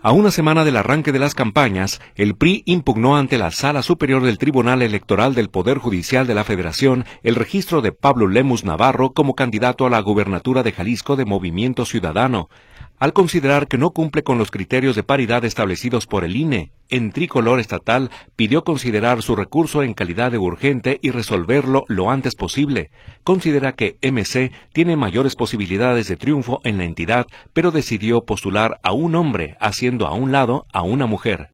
A una semana del arranque de las campañas, el PRI impugnó ante la Sala Superior del Tribunal Electoral del Poder Judicial de la Federación el registro de Pablo Lemus Navarro como candidato a la gubernatura de Jalisco de Movimiento Ciudadano, al considerar que no cumple con los criterios de paridad establecidos por el INE. En tricolor estatal pidió considerar su recurso en calidad de urgente y resolverlo lo antes posible. Considera que MC tiene mayores posibilidades de triunfo en la entidad, pero decidió postular a un hombre, haciendo a un lado a una mujer.